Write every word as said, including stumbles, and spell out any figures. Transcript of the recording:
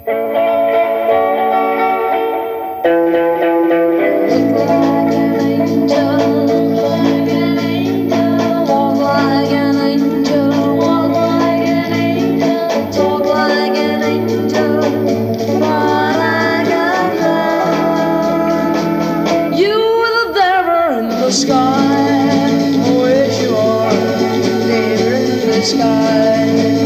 Sky, oh, yes you are, there in the sky.